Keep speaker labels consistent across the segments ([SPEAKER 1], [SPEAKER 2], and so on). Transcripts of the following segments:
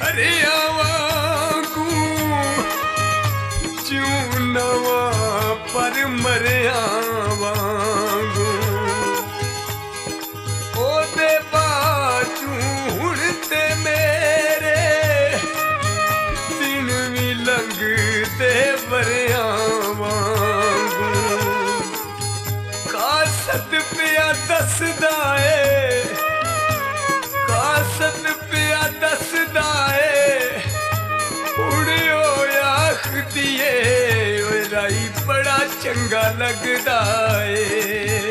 [SPEAKER 1] वांगू चूं नवा पर मरिया वांगू ओदे बाजू हुण ते मेरे दिन भी लंघदे वरिया वांगू कासत पिया दसदा ए कासत पिया दसदा ए उड़ियो आखदी ए राई बड़ा चंगा लगदा ए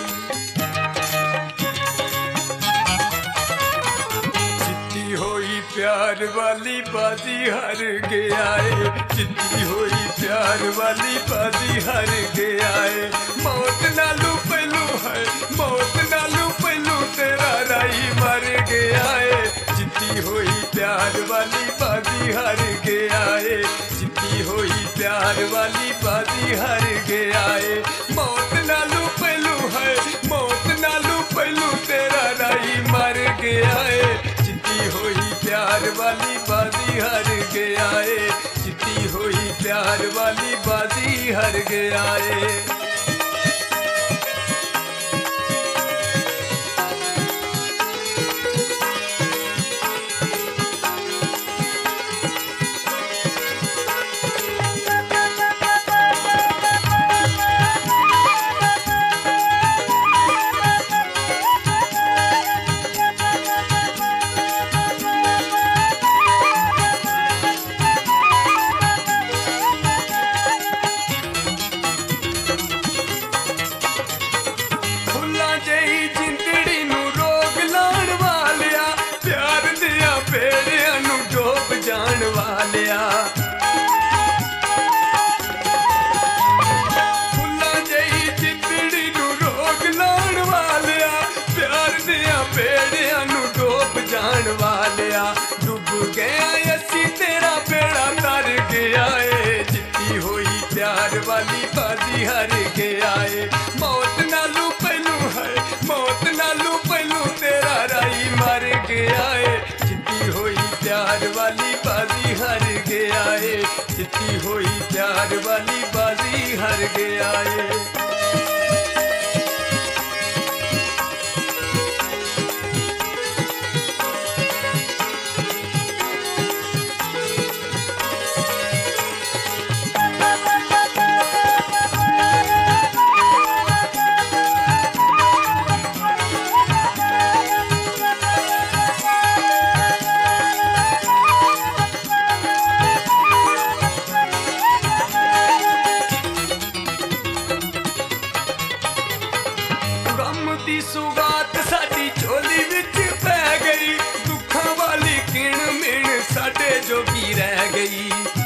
[SPEAKER 1] जित्ती होई प्यार वाली बाजी हार गया है जित्ती होई प्यार वाली बाजी हार गया है मौत नालू पहलू है मौत नालू पहलू तेरा राई मर गया है जित्ती होई प्यार वाली बाजी हार गया है जित्ती होई प्यार वाली बाजी हार गया है मौत नालू पहलू है मौत नालू पहलू तेरा राई मर गया है जित्ती होई प्यार वाली बाजी हार गया है जित्ती हुई प्यार वाली बाजी हार गया है डूब गया असी तेरा बेड़ा तर गया है जित्ती हुई प्यार वाली बाजी हार गया है मौत नालू पहलू है मौत नालू पहलू तेरा राई मर गया है जित्ती हुई प्यार वाली बाजी हार गया है जित्ती हुई प्यार वाली बाजी हार गया है सुगात साडी झोली विच पै गई दुखां वाली किण मिण साडे जोगी रह गई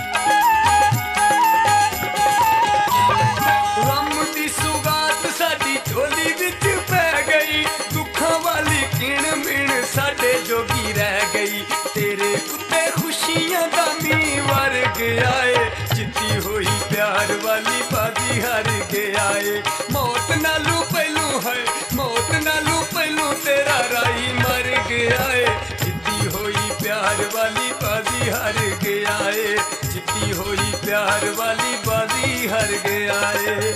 [SPEAKER 1] गम दी सुगात साडी झोली विच पै गई दुखां वाली किण मिण साडे जोगी रह गई तेरे उत्ते खुशियां दा मींह वर गया है जित्ती हुई प्यार वाली बाजी हार गया है मौत नालू पहलू है मौत नालू पहलू तेरा राई मर गया है जित्ती हुई प्यार वाली बाजी हार गया है जित्ती हुई प्यार वाली बाजी हार गया है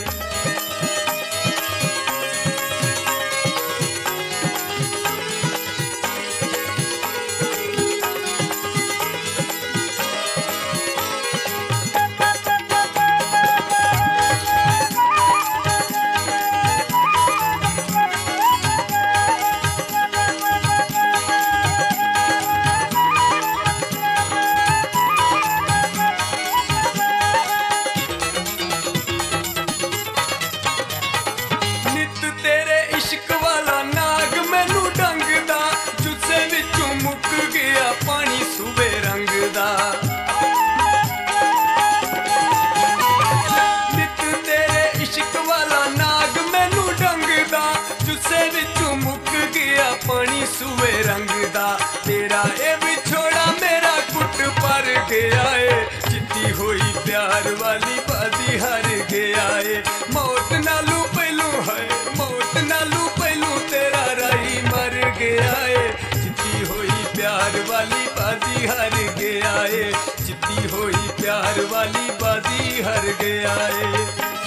[SPEAKER 1] बाजी हार गया है, जीती हुई प्यार वाली बाजी हार गया है।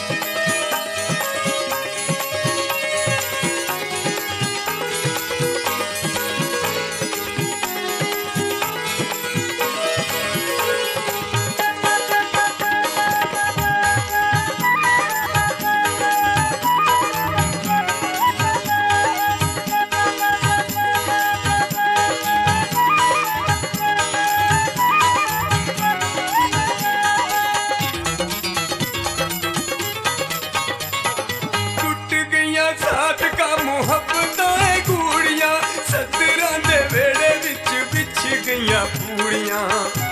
[SPEAKER 1] साथ का मुहब्बतां गूड़ियां, सदरां दे वेड़े विच बिछ गईयां पूड़ियां।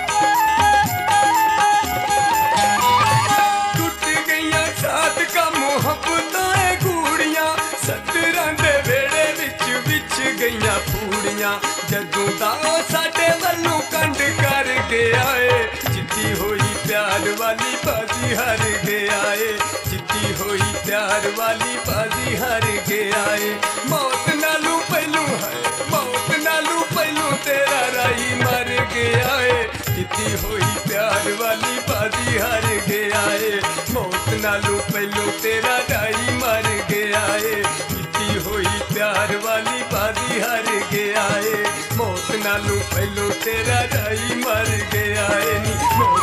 [SPEAKER 1] टुट गईयां साथ का मुहब्बतां गूड़ियां, सदरां दे वेड़े विच बिछ गईयां पूड़ियां। जदों दा साडे वल्लों कंड कर गया है, जिद्दी होई प्यार वाली बाजी हार गया है, जिद्दी होई प्यार वाली बाजी हार गया है। मौत नालू पहलू है, मौत नालू पहलू तेरा राही मर गया है, जिद्दी होई प्यार वाली बाजी हार गया है। मौत नालू पहलू तेरा राही मर गया है, जिद्दी होई प्यार वाली बाजी हार गया है। मौत नालू पहलू तेरा राही मर गया है नी।